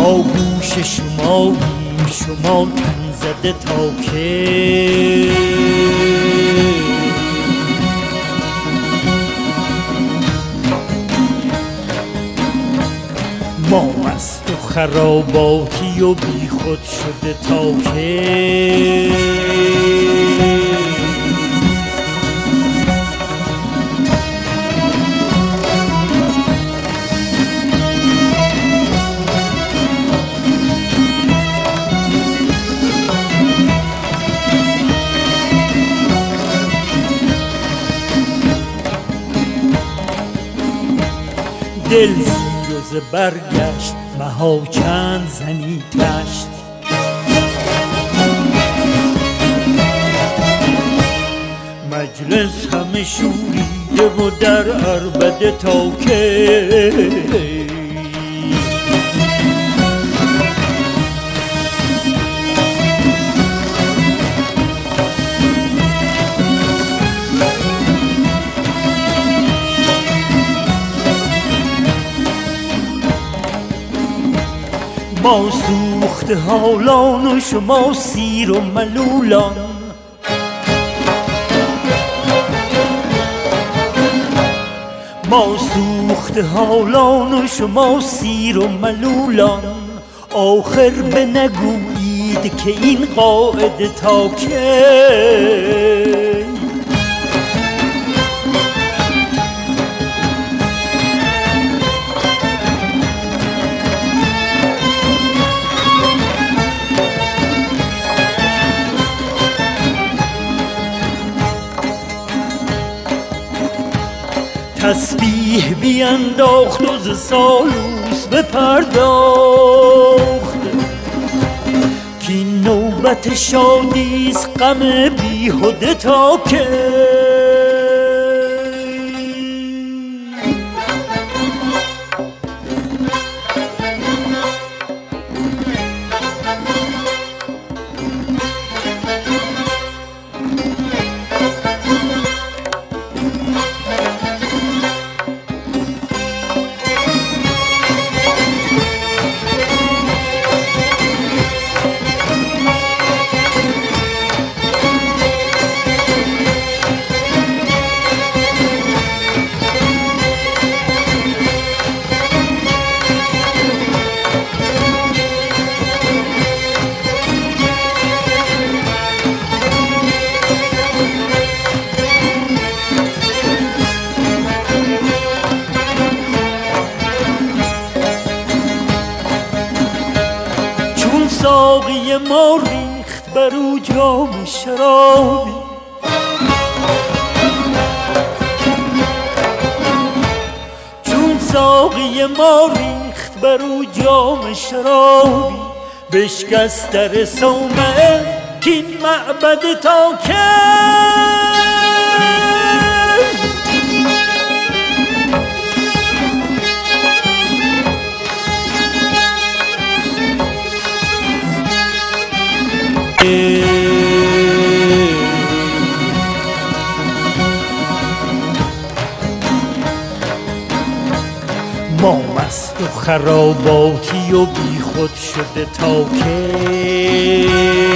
آغوش شما شما تن زده تا که ما مست و خراباتی و بی خود شده تا که دل زیر و زبر گشت مها چند زنی تشت مجلس همه شوریده و در عربده تا که ما سوخت حالان و شما سیر و ملولان ما سوخت حالان و شما سیر و ملولان آخر بنگویید که این قاعده تا کی تسبیح بینداخت و ز سالوس بپرداخت کین نوبت شادیست غم بیهده تا که ساقی ما ریخت بر او جام شرابی چون ساقی ما ریخت بر او جام شرابی بشکست در صومعه کین معبد تا که ما مست و خراباتی و بی خود شده تا که